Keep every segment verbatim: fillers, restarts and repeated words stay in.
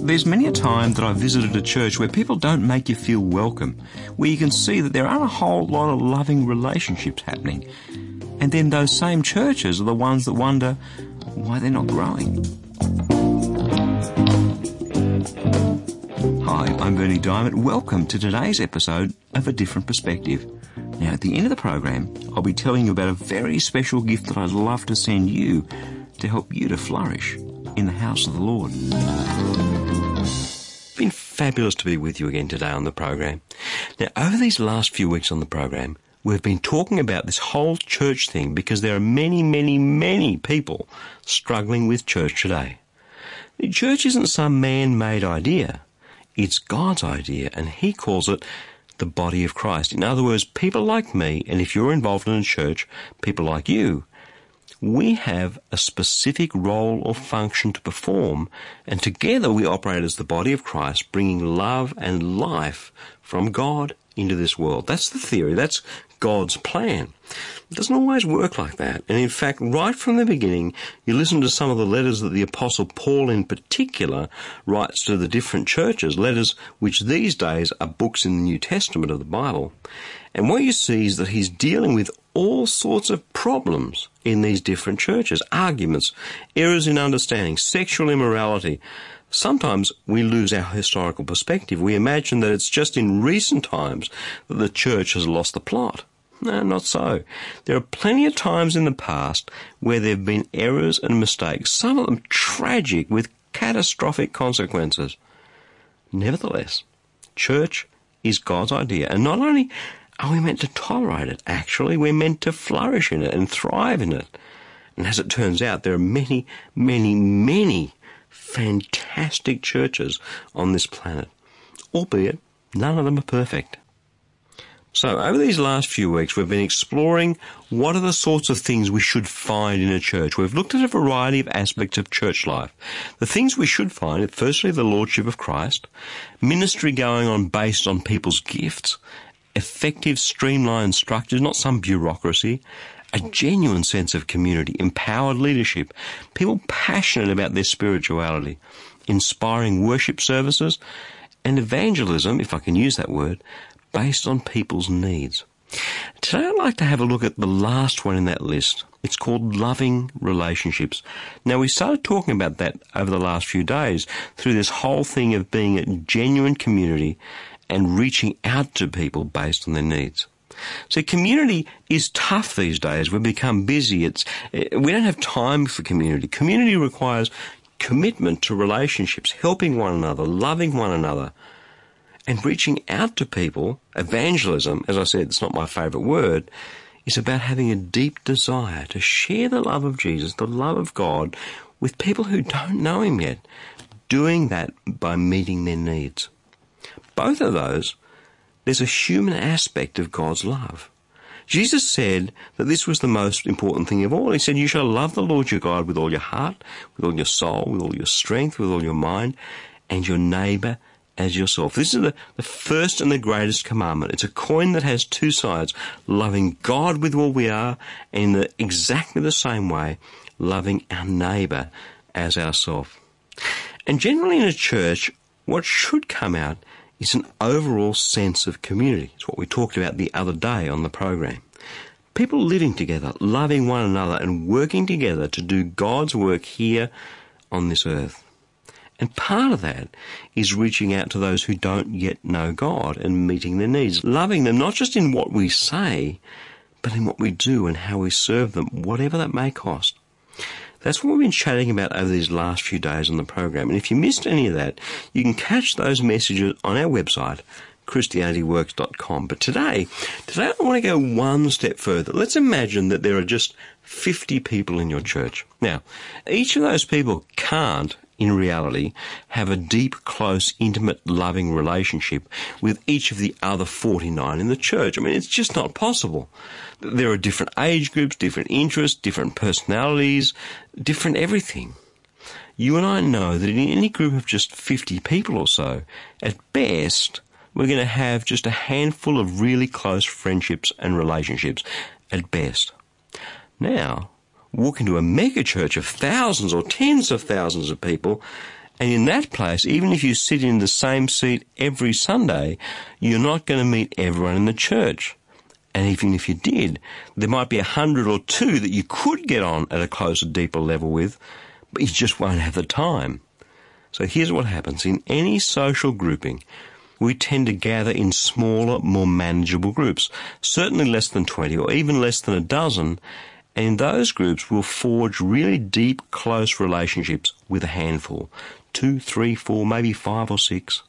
There's many a time that I've visited a church where people don't make you feel welcome, where you can see that there aren't a whole lot of loving relationships happening. And then those same churches are the ones that wonder why they're not growing. Hi, I'm Bernie Diamond. Welcome to today's episode of A Different Perspective. Now, at the end of the program, I'll be telling you about a very special gift that I'd love to send you to help you to flourish in the house of the Lord. It's been fabulous to be with you again today on the program. Now, over these last few weeks on the program, we've been talking about this whole church thing because there are many, many, many people struggling with church today. The church isn't some man-made idea. It's God's idea, and He calls it the body of Christ. In other words, people like me, and if you're involved in a church, people like you, we have a specific role or function to perform, and together we operate as the body of Christ, bringing love and life from God into this world. That's the theory. That's God's plan. It doesn't always work like that. And in fact, right from the beginning, you listen to some of the letters that the Apostle Paul in particular writes to the different churches, letters which these days are books in the New Testament of the Bible. And what you see is that he's dealing with all sorts of problems in these different churches, arguments, errors in understanding, sexual immorality. Sometimes we lose our historical perspective. We imagine that it's just in recent times that the church has lost the plot. No, not so. There are plenty of times in the past where there have been errors and mistakes, some of them tragic with catastrophic consequences. Nevertheless, church is God's idea, and not only are we meant to tolerate it, actually, we're meant to flourish in it and thrive in it. And as it turns out, there are many, many, many fantastic churches on this planet, albeit none of them are perfect. So over these last few weeks, we've been exploring what are the sorts of things we should find in a church. We've looked at a variety of aspects of church life. The things we should find are firstly the Lordship of Christ, ministry going on based on people's gifts, effective streamlined structures, not some bureaucracy, a genuine sense of community, empowered leadership, people passionate about their spirituality, inspiring worship services, and evangelism, if I can use that word, based on people's needs. Today I'd like to have a look at the last one in that list. It's called loving relationships. Now, we started talking about that over the last few days through this whole thing of being a genuine community and reaching out to people based on their needs. So community is tough these days. We've become busy. It's we don't have time for community. Community requires commitment to relationships, helping one another, loving one another, and reaching out to people. Evangelism, as I said, it's not my favourite word, is about having a deep desire to share the love of Jesus, the love of God, with people who don't know Him yet, doing that by meeting their needs. Both of those, there's a human aspect of God's love. Jesus said that this was the most important thing of all. He said, you shall love the Lord your God with all your heart, with all your soul, with all your strength, with all your mind, and your neighbour as yourself. This is the, the first and the greatest commandment. It's a coin that has two sides, loving God with all we are, and in the, exactly the same way, loving our neighbour as ourselves. And generally in a church, what should come out is an overall sense of community. It's what we talked about the other day on the program. People living together, loving one another, and working together to do God's work here on this earth. And part of that is reaching out to those who don't yet know God and meeting their needs, loving them not just in what we say, but in what we do and how we serve them, whatever that may cost. That's what we've been chatting about over these last few days on the program. And if you missed any of that, you can catch those messages on our website, christianity works dot com. But today, today I want to go one step further. Let's imagine that there are just fifty people in your church. Now, each of those people can't, in reality, have a deep, close, intimate, loving relationship with each of the other forty-nine in the church. I mean, it's just not possible. There are different age groups, different interests, different personalities, different everything. You and I know that in any group of just fifty people or so, at best, we're going to have just a handful of really close friendships and relationships, at best. Now, walk into a mega church of thousands or tens of thousands of people, And in that place, even if you sit in the same seat every Sunday, you're not going to meet everyone in the church. And even if you did, there might be a hundred or two that you could get on at a closer, deeper level with, but you just won't have the time. So here's what happens. In any social grouping, we tend to gather in smaller, more manageable groups, certainly less than twenty or even less than a dozen, and in those groups we'll forge really deep, close relationships with a handful, two, three, four, maybe five or six.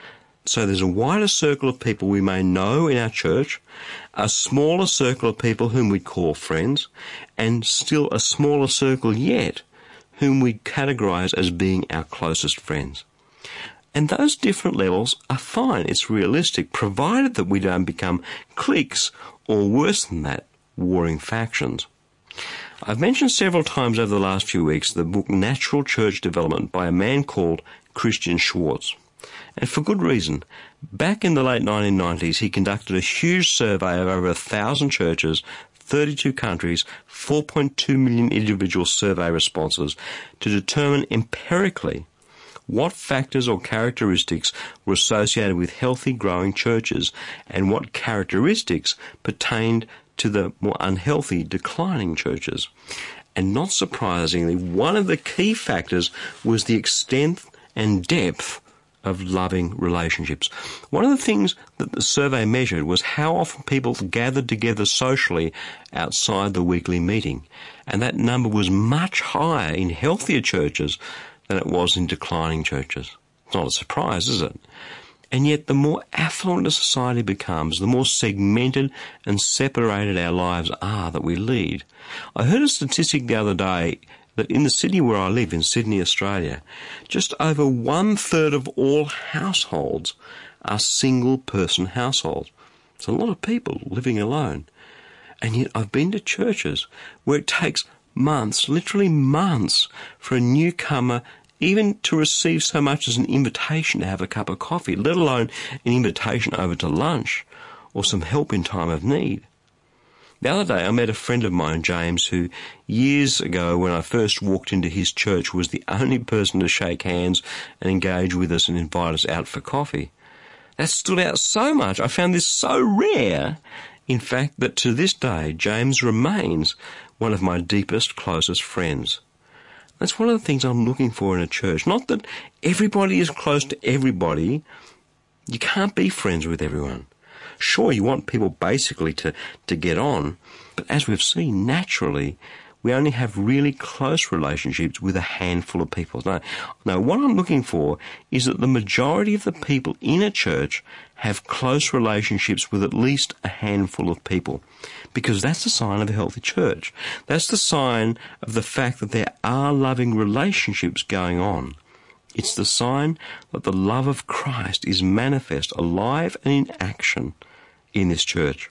So there's a wider circle of people we may know in our church, a smaller circle of people whom we call friends, and still a smaller circle yet whom we categorise as being our closest friends. And those different levels are fine, it's realistic, provided that we don't become cliques or worse than that, warring factions. I've mentioned several times over the last few weeks the book Natural Church Development by a man called Christian Schwartz. And for good reason. Back in the late nineteen nineties, he conducted a huge survey of over a thousand churches, thirty-two countries, four point two million individual survey responses to determine empirically what factors or characteristics were associated with healthy, growing churches and what characteristics pertained to the more unhealthy, declining churches. And not surprisingly, one of the key factors was the extent and depth of loving relationships. One of the things that the survey measured was how often people gathered together socially outside the weekly meeting, and that number was much higher in healthier churches than it was in declining churches. It's not a surprise, is it? And yet the more affluent a society becomes, the more segmented and separated our lives are that we lead. I heard a statistic the other day that in the city where I live, in Sydney, Australia, just over one-third of all households are single-person households. It's a lot of people living alone. And yet I've been to churches where it takes months, literally months, for a newcomer even to receive so much as an invitation to have a cup of coffee, let alone an invitation over to lunch or some help in time of need. The other day I met a friend of mine, James, who years ago when I first walked into his church was the only person to shake hands and engage with us and invite us out for coffee. That stood out so much. I found this so rare, in fact, that to this day James remains one of my deepest, closest friends. That's one of the things I'm looking for in a church. Not that everybody is close to everybody. You can't be friends with everyone. Sure, you want people basically to, to get on, but as we've seen, naturally, we only have really close relationships with a handful of people. Now, now, what I'm looking for is that the majority of the people in a church have close relationships with at least a handful of people, because that's a sign of a healthy church. That's the sign of the fact that there are loving relationships going on. It's the sign that the love of Christ is manifest, alive and in action in this church.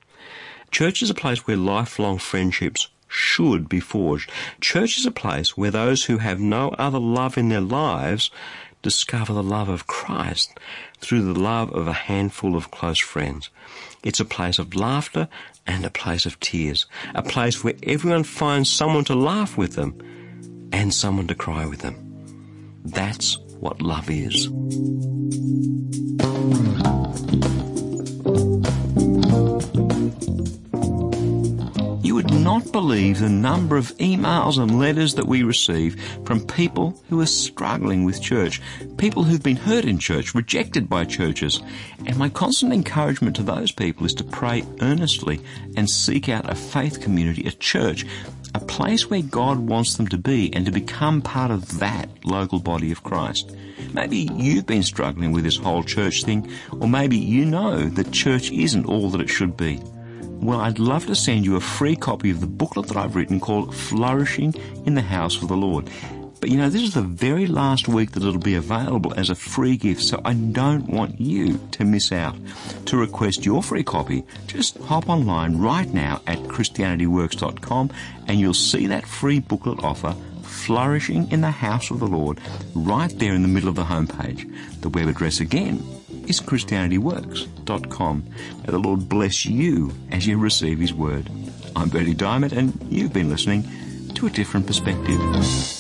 Church is a place where lifelong friendships should be forged. Church is a place where those who have no other love in their lives discover the love of Christ through the love of a handful of close friends. It's a place of laughter and a place of tears, a place where everyone finds someone to laugh with them and someone to cry with them. That's what love is. You would not believe the number of emails and letters that we receive from people who are struggling with church, people who've been hurt in church, rejected by churches. And my constant encouragement to those people is to pray earnestly and seek out a faith community, a church, a place where God wants them to be and to become part of that local body of Christ. Maybe you've been struggling with this whole church thing, or maybe you know that church isn't all that it should be. Well, I'd love to send you a free copy of the booklet that I've written called Flourishing in the House of the Lord. But you know, this is the very last week that it'll be available as a free gift, so I don't want you to miss out. To request your free copy, just hop online right now at christianity works dot com and you'll see that free booklet offer, Flourishing in the House of the Lord, right there in the middle of the homepage. The web address again is christianity works dot com. May the Lord bless you as you receive His Word. I'm Bertie Diamond, and you've been listening to A Different Perspective.